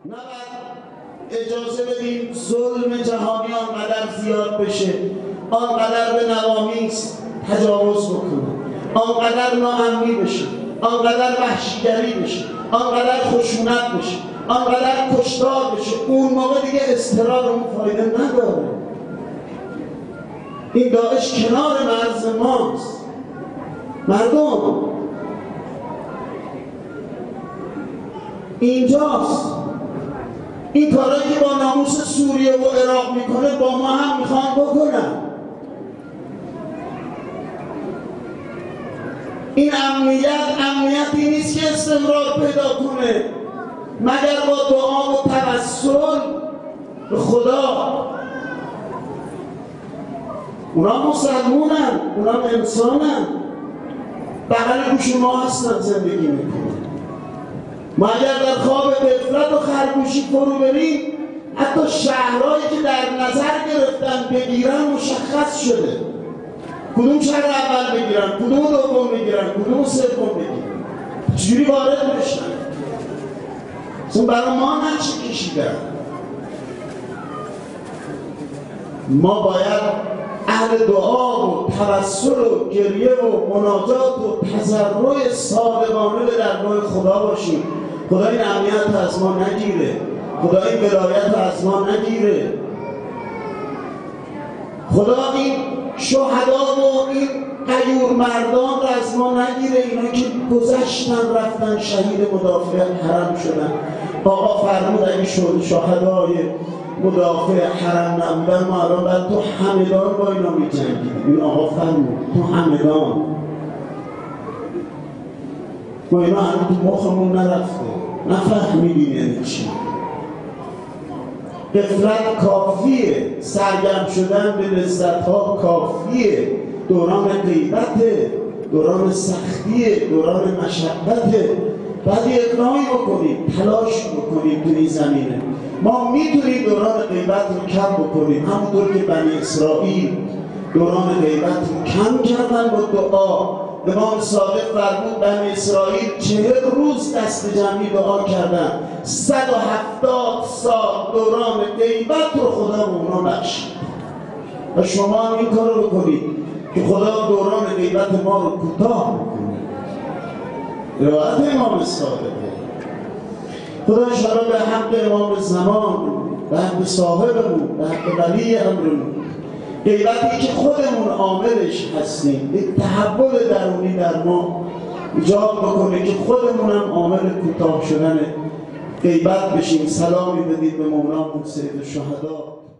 نباید اجازه بدیم ظلم جهانی آنقدر زیاد بشه، آنقدر به نوامیس تجاوز بکنه، آنقدر ناامنی بشه، آنقدر وحشیگری بشه، آنقدر خشونت بشه، آنقدر کشتار بشه. اون موقع دیگه اضطرار اون فایده نداره. این داعش کنار مرز ماست. مردم اینجاست. این کارایی که با ناموس سوریه و عراق میکنه با ما هم میخوان بکنن. این امنیتی نیست که استمرار پیدا کنه مگر با دعا و توسل به خدا. اونا مسلمونن، اونا انسانن، بغل گوش ما هستن، زندگی میکنن. ما اگر در خواب غفلت و خرگوشی فرو بریم، حتی شهرهایی که در نظر گرفتن بگیرن مشخص شده. کدوم شهر اول بگیرن، کدوم دوم بگیرن، کدوم سوم بگیرن، چجوری وارد بشن. اصلا برای ما نقشه کشیدن. ما باید اهل دعا و توسل و گریه و مناجات و تضرع صادقانه به درگاه خدا باشیم. خدا این امنیت از ما نگیره، خدا این ولایت از ما نگیره، خدا این شهدا و این غیور مردان را از ما نگیره. اینا که گذشتن رفتن شهید مدافع حرم شدن. آقا فرمود اگه شهدای مدافع حرم نبودن ما الان باید تو همدان با اینا می‌جنگیدیم. این آقا فرمود تو همدان. ما اینا هنوز تو مخمون نرفته، نفهمیدیم یعنی چی. غفلت کافیه، سرگرم شدن به لذت‌ها کافیه. دوران غیبته، دوران سختیه، دوران مشقته. باید یه اقدامی بکنیم، تلاش بکنیم تو این زمینه. ما میتونیم دوران غیبت رو کم بکنیم، همونطور که بنی اسرائیل دوران غیبت رو کم کردن با دعا. امام صادق فرمود بنی اسرائیل 40 روز دست جمعی دعا کردن، 170 سال دوران غیبت رو خدا به اونا بخشید. و شما هم این کار رو بکنید که خدا دوران غیبت ما رو کوتاه بکنه. روایت امام صادقه. خدا انشاءالله به حق امام زمان، به حق صاحبمون، به حق ولی امرمون، غیبتی که خودمون عاملش هستیم، یک تحول درونی در ما ایجاد بکنه که خودمون هم عامل کوتاه شدن غیبت بشیم. سلامی بدید به مولانا سید الشهدا.